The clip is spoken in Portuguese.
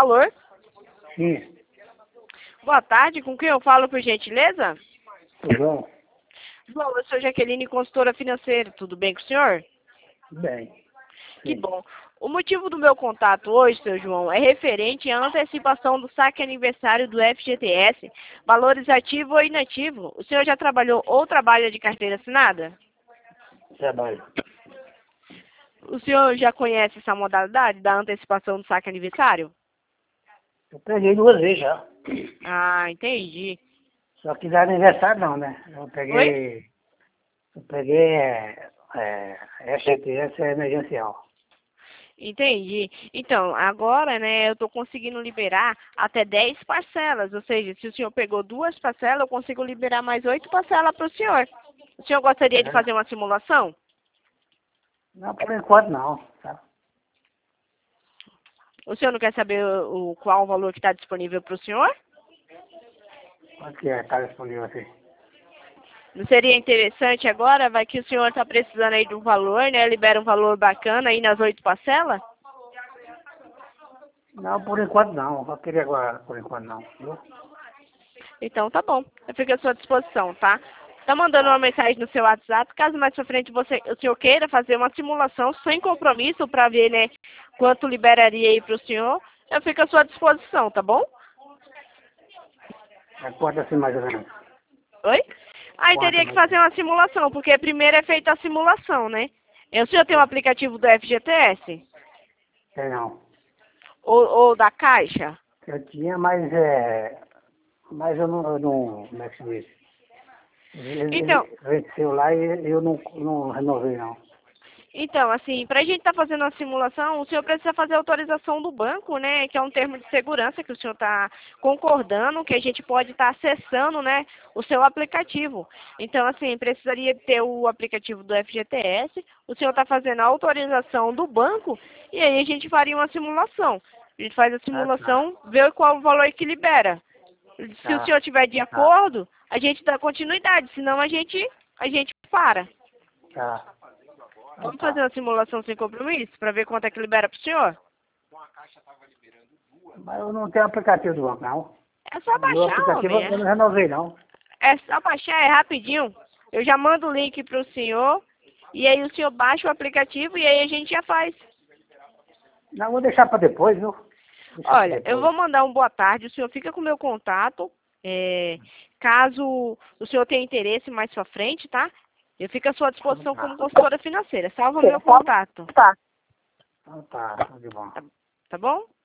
valor? Sim. Boa tarde, com quem eu falo, por gentileza? João? João, eu sou Jaqueline, consultora financeira. Tudo bem com o senhor? Bem. Que Sim. bom. O motivo do meu contato hoje, seu João, é referente à antecipação do saque aniversário do FGTS, valores ativo ou inativo. O senhor já trabalhou ou trabalha de carteira assinada? Trabalho. O senhor já conhece essa modalidade da antecipação do saque aniversário? Eu peguei 2 vezes já. Ah, entendi. Só que dá aniversário não, né? Oi? Eu peguei FGTS emergencial. Entendi. Então, agora, né, eu estou conseguindo liberar até 10 parcelas. Ou seja, se o senhor pegou 2 parcelas, eu consigo liberar mais 8 parcelas para o senhor. O senhor gostaria de É. fazer uma simulação? Não, por enquanto não. Tá? O senhor não quer saber qual o valor que está disponível para o senhor? Quanto que é? Tá disponível assim? Não seria interessante agora, vai que o senhor está precisando aí de um valor, né? Libera um valor bacana aí nas 8 parcelas? Não, por enquanto não. Eu queria agora, por enquanto não. Viu? Então tá bom, eu fico à sua disposição, tá? Tá mandando uma Tá. mensagem no seu WhatsApp, caso mais pra frente o senhor queira fazer uma simulação sem compromisso para ver, né, quanto liberaria aí pro senhor, eu fico à sua disposição, tá bom? É quanto assim mais ou menos? Oi? Aí Quanto teria que mais ou fazer menos? uma simulação, porque primeiro é feita a simulação, né? O senhor tem um aplicativo do FGTS? Tem não. Ou da Caixa? Eu tinha, mas eu não, como é que se diz? Então, Ele venceu lá e eu não renovei não. Então, assim, para a gente estar fazendo a simulação, o senhor precisa fazer a autorização do banco, né? Que é um termo de segurança que o senhor está concordando, que a gente pode estar acessando, né? O seu aplicativo. Então, assim, precisaria ter o aplicativo do FGTS, o senhor está fazendo a autorização do banco, e aí a gente faria uma simulação. A gente faz a Ah, tá. simulação, vê qual o valor que libera. Se o Tá. senhor estiver de Tá. acordo, a gente dá continuidade, senão a gente para. Tá. Ah, Vamos fazer tá. uma simulação sem compromisso para ver quanto é que libera para o senhor? Mas eu não tenho aplicativo do banco, não. É só Meu baixar, aplicativo homem. eu não renovei, não. É só baixar, é rapidinho. Eu já mando o link para o senhor e aí o senhor baixa o aplicativo e aí a gente já faz. Não, vou deixar para depois, viu? Deixar para Olha, eu depois. vou mandar um boa tarde, o senhor fica com o meu contato. Caso o senhor tenha interesse mais para frente, tá? Eu fico à sua disposição como Tá. consultora financeira. Salva meu contato. Tá. Então tá, tudo de bom. Tá, tá bom?